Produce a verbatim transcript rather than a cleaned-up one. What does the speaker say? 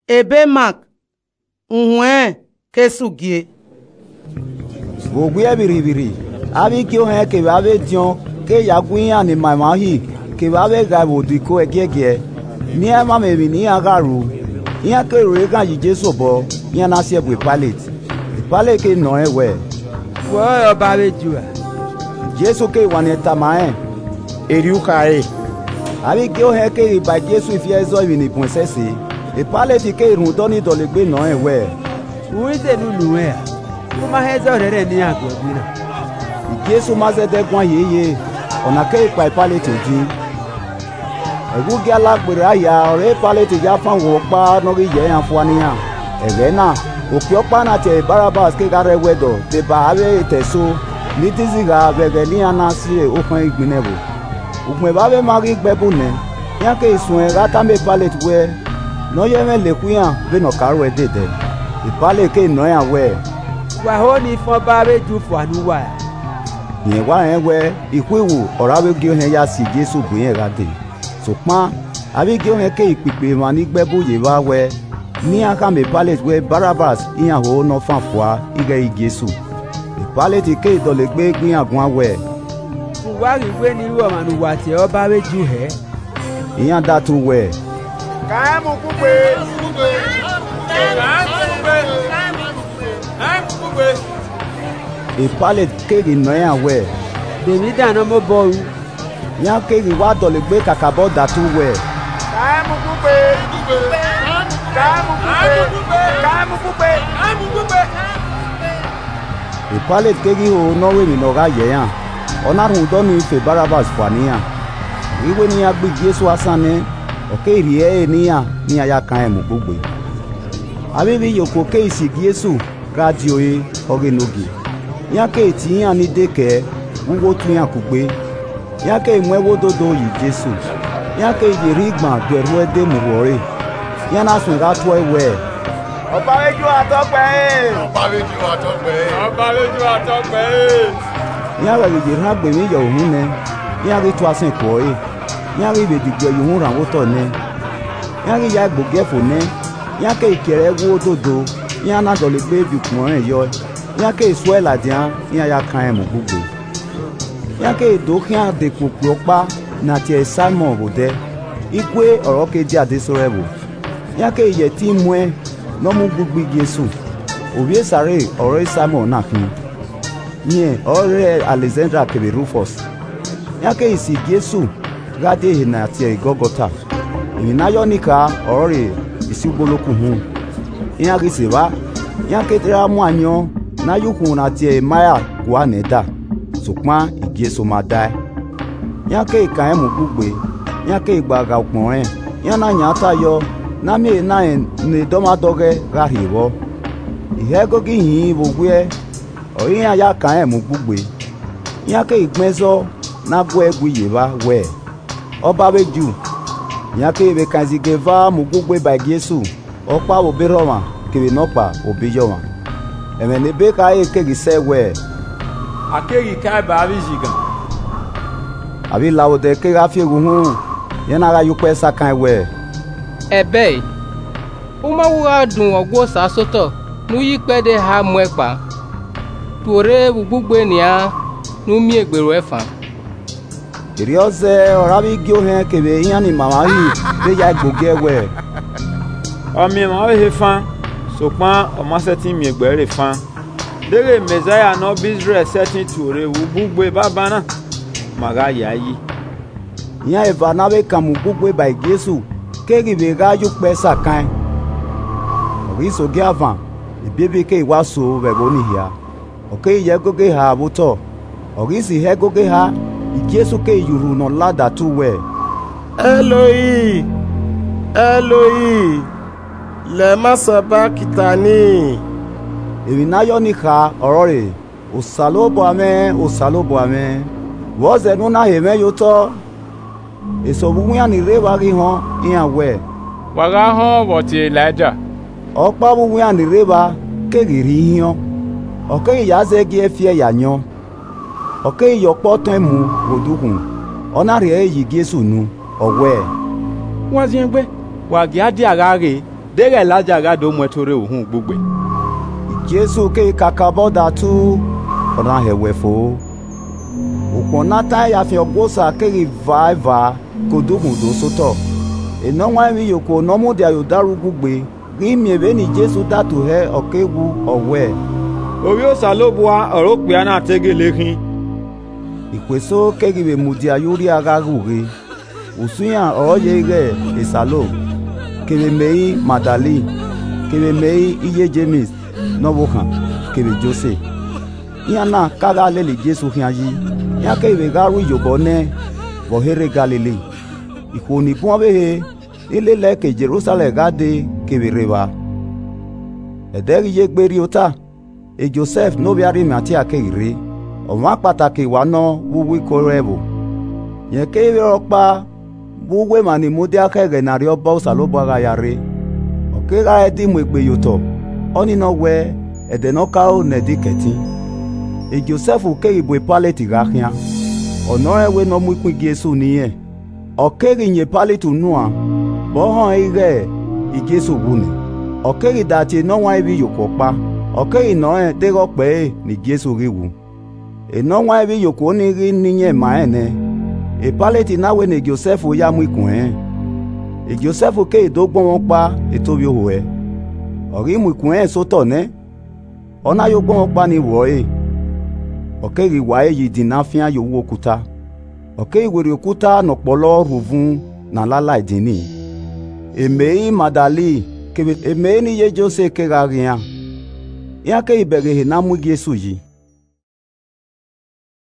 ebe Mark unwe kesugie Ogwe biribiri abi ki o he ke ba be dion ke ya gwin ani mama hi ke ba be ga bo di ko egege ni e ma me bi ni agaru iya ke re ga yi Jesu bo iya na se bu Pilate Pilate ke no e we wo yo ba be ju Jesu ke wane tamae eriu kai abi ki o he ke ba Jesu fi ezo bi ni princesse e Pilate ke run do ni do le gbe no e we wo se nu nu e kuma hezo rere ni agbo bi na Jesu ma se de gwan yeye ona ke ipa Pilate ji egu gi alagbere aya ore Pilate ja fan wo pa no ri ye yan fuaniyan ege na opi opa na te Barabbas ke gare wedo te ba ave teso ni tiziga bege ni anasi o kan igbinebo ugbe ba be ma ri gbebu ne yan ke isun e gata me Pilate we no ye me le kuyan be no karo e dede Pilate ke no yan we wa ho ni fo ba be ju fo anu wa yẹn wá yẹn wẹ ikú ìwò ọ̀rọ̀ abẹ́gẹ́ yẹn yá sí Jésù bù yẹn ra dé sọpọ́n abẹ́gẹ́ yẹn ké ìpìpì mà ní gbẹ́bù yẹn wá wẹ ní akámi Pilate wẹ Barabbas ìyàwó náà fàn fún ìgẹ́ yìí Jésù Pilate ké ìdọ̀lẹ̀ gbé gbìyànjú wẹ. wàhálì wé ní irú ọ̀mà nùwà tí ọ bá wé ju ẹ̀. ìyàn dàtú wẹ. káàmù kúgbe kúgbe káàmù kúgbe káàmù kúgbe. Pilate kéèkì náà wẹ̀. Dèmí dáná mọ́ bọ́ọ̀rù. Yán kéèkì wá dọ̀lẹ̀ gbé kàkàbọ̀ dàtú wẹ̀. Káàmù kúgbe. Káàmù kúgbe. Káàmù kúgbe. Káàmù kúgbe. Pilate kéèkì o nọ́wé mi nọ́ra yẹ̀ yàn. Ọ̀nàrùn dọ́nu ife Barabbas fà níyàn. Ìwé ni a gbé Jésù asán ní. Ọ̀kẹ́ ìrì ẹ̀ níyàn ní aya kan ẹ̀ mú gbogbo. Àbíbi yòókù kéèsì Jésù rádìó yé ọ̀gẹ́nogè. Yake ti yan ni deke wo tun yan kugbe yake mwewo dodo yi Jesu yake yeri gban beru ede muwore yana sun ga to ewe ọba meju atọpẹ ọba meju atọpẹ ọba meju atọpẹ ya wa yeri ha gbe mi yo ohun ne ya ri to asin ko e ya ri be digbe yohun ran wo to ne ya ri ya gboge fo ne yake ikere wo dodo yana dole gbe bi kun ran yo yake Israel dia yan ya kan emu gbogbo yake do kian de popo pa na ti Simon bode ikwe ọ̀rọ̀ keji ade sorebo yake ye ti mue no mu gbogbo Jésù obi sare ọ̀rọ̀ Simon na fin yen ọ̀rẹ́ Alexander kebe Rufus yake isi Jésù gade na ti Gogota ina yo nika ọ̀rẹ́ isi gboloku hu yan ri se ba yake tra mu anyo na yukun na tie maya kwa neda sukma Jésù ma dai yake ikan emu gbugbe yake igbaga opon yana nya tayo na mi na ni domadoge ga hiwo ihe gogi yin bogwe oyin aya kan emu gbugbe yake igbenzo na gbo egwu yeba we oba beju yake be kanzigeva mu gbugbe by Jésù opa obiroma kebe nopa obiyoma emene be ka e kegi sewe akegi ka ba bi jigan abi lawo de ke ga fi gun yana ga yupe sakan we ebe uma wa dun ogwo sasoto nu yipe de ha mu epa tuore gbugbe ni a nu mi egbero efa irioze orabi gyo he kebe yan ni mama yi be ya gboge we o mi ma he fan sopon ọmọ setting mi egbere fan dere Messiah no be Israel setting tuore gbugbe baba na maga yayi yan eva na be kan mu gbugbe by Jésù kegi be ga ju pe sakan ori so ge avan ibebe ke wa so be bo ni hia oke ye goge ha buto ori si he goge ha Jésù ke yuru no lada tu we Eloi Eloi lema sabakitani èmi náà yọ níka ọ̀rọ̀ rẹ̀ òsàlóbọ̀ amẹ́ òsàlóbọ̀ amẹ́ wọ́ọ̀zẹ̀ núná èmẹ́ yóò tọ́ èso gbogbo yàn ní rẹ́wà rí hàn ìyàn wẹ̀. wàrà hàn wọ̀tí Elijah. ọ̀pá gbogbo yàn ní rẹ́wà kéèrè rí yàn ọ̀kẹ́ ìyáṣẹ́ gí ẹ fi ẹ̀yà yan ọ̀kẹ́ ìyọ̀pọ̀ tán mú òdùkùn ọ̀nà rẹ̀ èyí Jésù nu ọ̀wẹ́. wọ́n ti ń gbé wàgí á dí àrá rè dege laja ga do mwetore ohun gbugbe. Jésù ke kakaboda tu ona hewefo. Uponata ya fi ogosa ke vai va kodugun do soto. Eno wa mi yoko no mu dia yo daru gbugbe. Ri mi ebe ni Jésù datu he okewu owe. Orí òsà ló bu ọ̀rọ̀ pé a náà tẹ́gẹ̀ lékin. Ìpèsò kẹ́gìwé mùdí ayórí ara rúre. Òsúnyàn ọ̀ọ́yẹ rẹ̀ ìsàlò. Kèrèmẹ́yì Màdàlí. Kèrèmẹ́yì iye James nọ́wọ́ hàn. Kèrè Jose. Ìyàn náà kára lẹ́lẹ̀ Jésù hàn yí. Ìyàn kẹ́gìwé rárú ìyọ̀bọ̀ nẹ́ bọ̀hẹ́rẹ́ Galilei. Ìkòní fún ọbẹ̀ ilé lẹ́kẹ̀ Jerusalem gáde kèrè rẹ̀ wá. Ẹ̀dẹ́rì yé gbérí ó ta. E Joseph no biari mati akeire o ma pataki wa no wuwi korebo ye kebe okpa buwe mani mudi akege na ri oba usalobo aga yare o kega edi mu egbe yoto oni no we ede no ka o ne diketi e Joseph ke ibo paleti gahia ono ewe no mu ikun Jesu niye o kege nye paletu nua bo han ire i Jesu wuni o kege dati no wa ibi yokopa ọ̀kẹ́ ìná ẹ̀ tẹ́rọ pẹ́ ní Jésù ríwu ìná wọn ẹ̀rí yòókù ní rí níyẹn máa ẹ̀ nẹ ìpálẹ̀tì náwó ní Jósẹ́fù yá mú ikùn ẹ̀ ìjósẹ́fù ké ìdógbọ́n wọn pa ètò yòówù ẹ̀ ọ̀rí mú ikùn ẹ̀ sótọ̀ nẹ́ ọ̀nà yóò gbọ́n wọn pa ní wọ̀ ẹ̀ ọ̀kẹ́ ìwà ẹ̀ yìí dìnnà fíà yòówù òkúta ọ̀kẹ́ ìwèrè òkúta nọ̀pọ̀lọ́ rùfún nàlálà ìdìní èmèyí Màdàlí èmèyí ní yé Jósè kéra rìàn yake ibere he na mu Jesu yi